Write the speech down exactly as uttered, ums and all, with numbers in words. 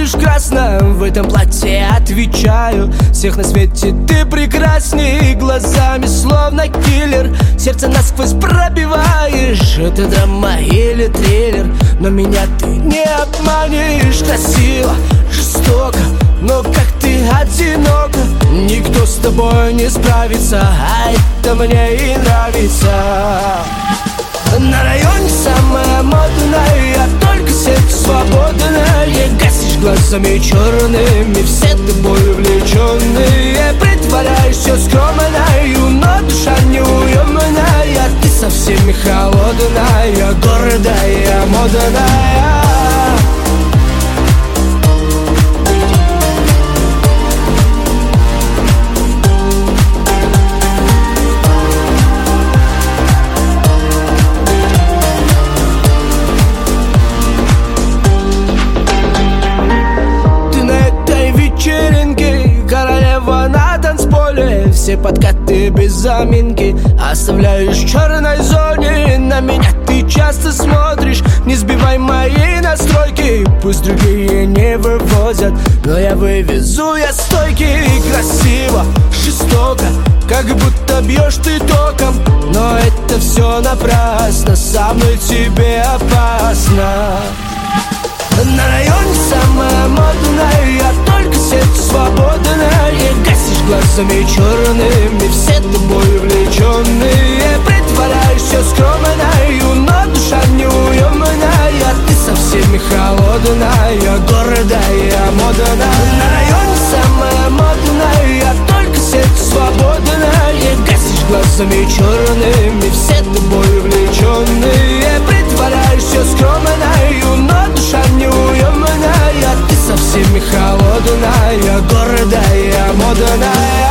выглядишь красно в этом платье, отвечаю. Всех на свете ты прекрасней, глазами словно киллер. Сердце насквозь пробиваешь, это драма или триллер. Но меня ты не обманешь. Красиво, жестоко, но как ты одинока. Никто с тобой не справится, а это мне и нравится. На районе самая модная, только сердце свободное. Гасишь глазами черными, все тобой увлеченные. Притворяешься скромною, но душа неуемная. Ты со всеми холодная, гордая, модная. Королева на танцполе, все подкаты без заминки оставляешь в черной зоне. На меня ты часто смотришь, не сбивай мои настройки. Пусть другие не вывозят, но я вывезу, я стойкий. Красиво, жестоко, как будто бьешь ты током. Но это все напрасно, со мной тебе опасно. На районе самая модная, только сердце свободное. Гасишь глазами черными, все тобой увлеченные. Притворяешься скромною, но душа неуемная. Ты со всеми холодная, гордая, модная. На районе самая модная, только сердце свободное. Гасишь глазами черными, все тобой увлеченные. Притворяешься скромною, но душа неуемная. Ты со всеми холодная, гордая, модная.